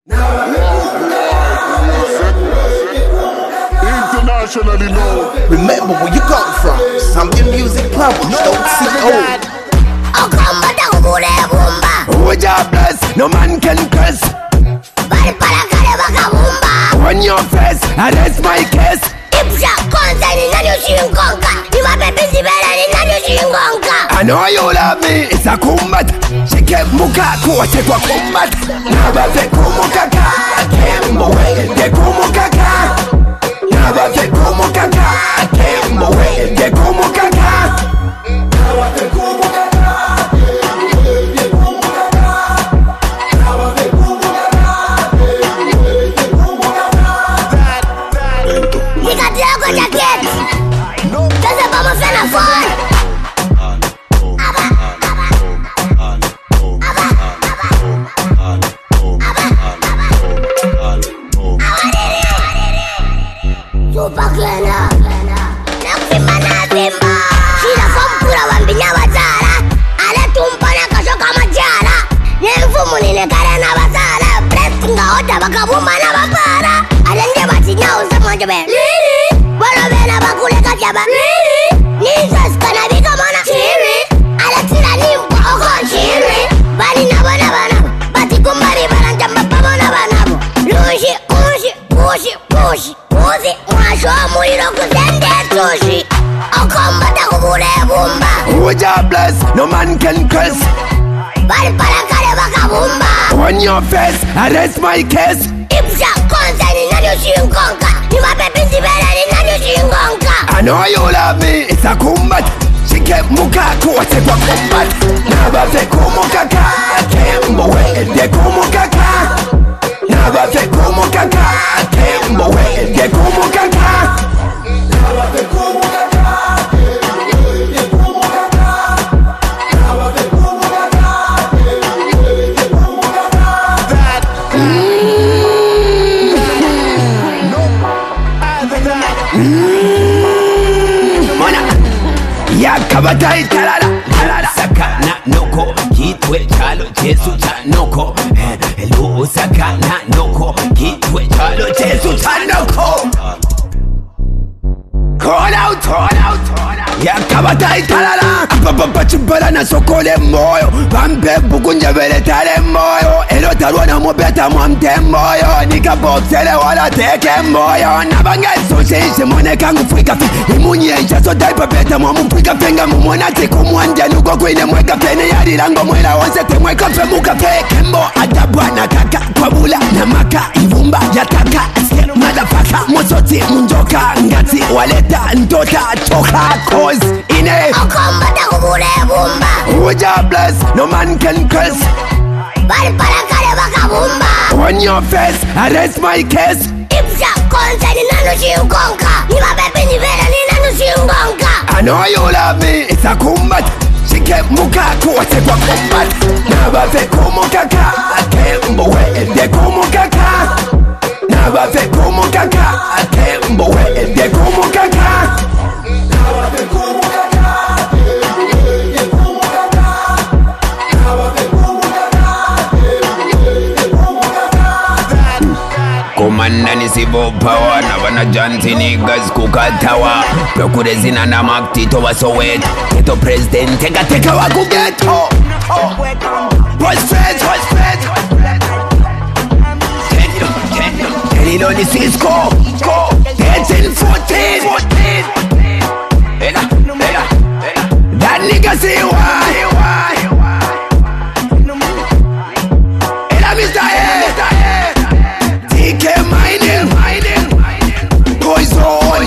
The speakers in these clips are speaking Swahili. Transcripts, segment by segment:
Internationally known. Remember where you come from. Something music problems, don't see old. Who job bless, no man can curse. On your face, arrest my case. I know you love me, it's a combat. Shike muka kuwate kwa combat. Nabate kumukaka, akembo wende kumukaka. Nabate kumukaka, akembo wende kumukaka. Nabate kumukaka. Who job bless, no man can curse. On your face, arrest my case. I know you love me, it's a combat. Shike muka kuwate kwa combat. Nabate kumukaka, akembo wende kumukaka. Nabate kumukaka, akembo wende kumukaka. Nabate kumukaka. Yakabatai talala sakana noko kitwe chalo Jesu chanoko elu sakana noko kitwe chalo Jesu chanoko. Call out, call out. Yakabatai talala papa chimbala na sokole moyo pambe bukunja vele tale moyo elo talwana mobeta mwamte moyo nikabobsele wala teke moyo nabange sushi mwone kangu fuika fi imunyesha so daipa beta mwamu fuika fenga mumona tiku mwanja nuko kwine mweka fene yari lango mwela onse te mweka fe muka fe kembo adabwana kaka kwa bula na maka ivumba yataka aske madafaka mosoti munjoka ngati waleta ndota toka cause ine who job bless, no man can curse. On your face, arrest my case. I know you love me, it's a combat. Shike muka kuwate kwa combat. Nabate kumukaka, akembo wende kumukaka. Nabate kumukaka, akembo wende kumukaka. Nabate kumukaka. Komanda nisibo power na wana janti niggas kukatawa Prokure zina na maktito wa Soweto Keto president teka waku ghetto What's fed Tenilo ni Cisco 13-14 That nigga say why Ela Mr. A TK mining Poison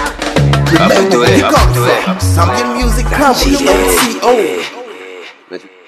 Remember where you come from. Something music problems, don't see old.